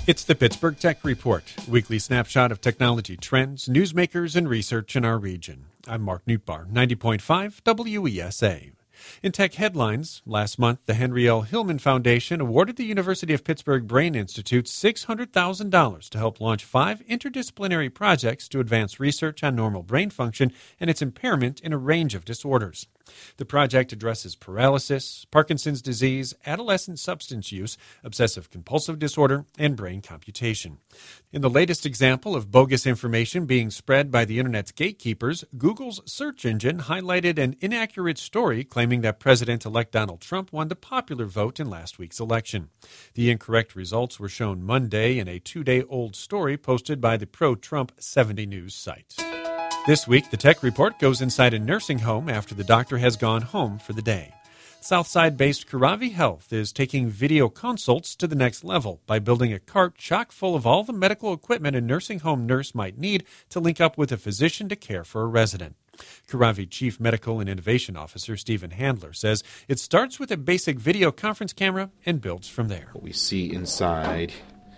It's the Pittsburgh Tech Report, a weekly snapshot of technology trends, newsmakers, and research in our region. I'm Mark Newtbar, 90.5 WESA. In tech headlines, last month, the Henry L. Hillman Foundation awarded the University of Pittsburgh Brain Institute $600,000 to help launch 5 interdisciplinary projects to advance research on normal brain function and its impairment in a range of disorders. The project addresses paralysis, Parkinson's disease, adolescent substance use, obsessive-compulsive disorder, and brain computation. In the latest example of bogus information being spread by the Internet's gatekeepers, Google's search engine highlighted an inaccurate story claiming that President-elect Donald Trump won the popular vote in last week's election. The incorrect results were shown Monday in a 2-day-old story posted by the pro-Trump 70 News site. This week, the Tech Report goes inside a nursing home after the doctor has gone home for the day. Southside-based Kuravi Health is taking video consults to the next level by building a cart chock full of all the medical equipment a nursing home nurse might need to link up with a physician to care for a resident. Kuravi Chief Medical and Innovation Officer Stephen Handler says it starts with a basic video conference camera and builds from there. What we see inside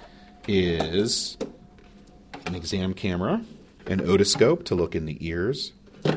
is an exam camera, an otoscope to look in the ears,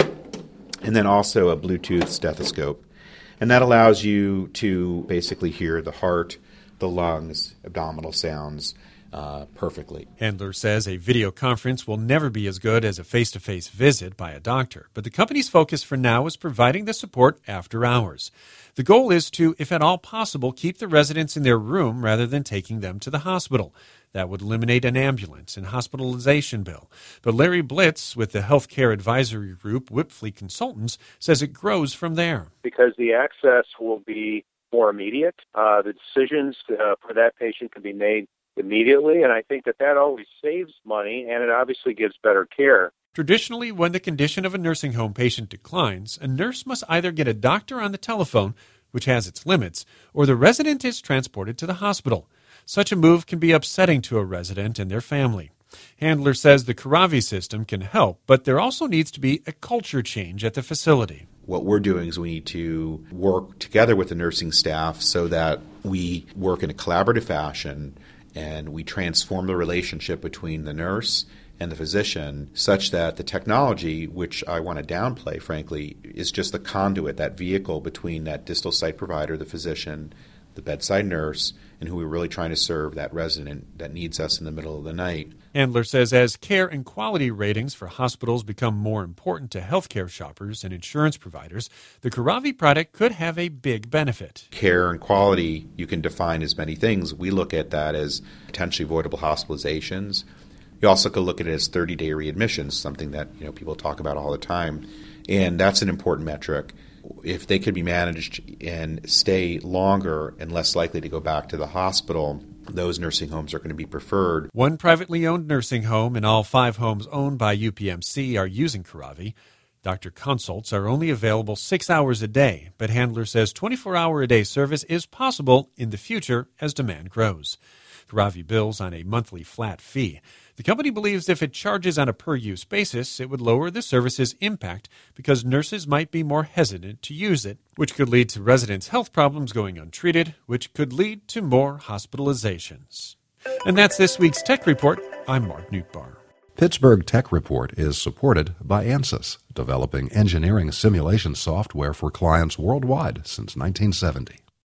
and then also a Bluetooth stethoscope. And that allows you to basically hear the heart, the lungs, abdominal sounds perfectly. Handler says a video conference will never be as good as a face-to-face visit by a doctor, but the company's focus for now is providing the support after hours. The goal is to, if at all possible, keep the residents in their room rather than taking them to the hospital. That would eliminate an ambulance and hospitalization bill. But Larry Blitz with the healthcare advisory group Whipfleet Consultants says it grows from there. Because the access will be more immediate. The decisions for that patient can be made immediately, and I think that always saves money, and it obviously gives better care. Traditionally, when the condition of a nursing home patient declines, a nurse must either get a doctor on the telephone, which has its limits, or the resident is transported to the hospital. Such a move can be upsetting to a resident and their family. Handler says the Kuravi system can help, but there also needs to be a culture change at the facility. What we're doing is we need to work together with the nursing staff so that we work in a collaborative fashion and we transform the relationship between the nurse and the physician such that the technology, which I want to downplay, frankly, is just the conduit, that vehicle between that distal site provider, the physician, the bedside nurse, and who we're really trying to serve, that resident that needs us in the middle of the night. Handler says as care and quality ratings for hospitals become more important to healthcare shoppers and insurance providers, the Kuravi product could have a big benefit. Care and quality, you can define as many things. We look at that as potentially avoidable hospitalizations. You also could look at it as 30-day readmissions, something that people talk about all the time, and that's an important metric. If they could be managed and stay longer and less likely to go back to the hospital, those nursing homes are going to be preferred. One privately owned nursing home and all 5 homes owned by UPMC are using Kuravi. Doctor consults are only available 6 hours a day, but Handler says 24-hour-a-day service is possible in the future as demand grows. Kuravi bills on a monthly flat fee. The company believes if it charges on a per-use basis, it would lower the service's impact because nurses might be more hesitant to use it, which could lead to residents' health problems going untreated, which could lead to more hospitalizations. And that's this week's Tech Report. I'm Mark Newtbar. Pittsburgh Tech Report is supported by ANSYS, developing engineering simulation software for clients worldwide since 1970.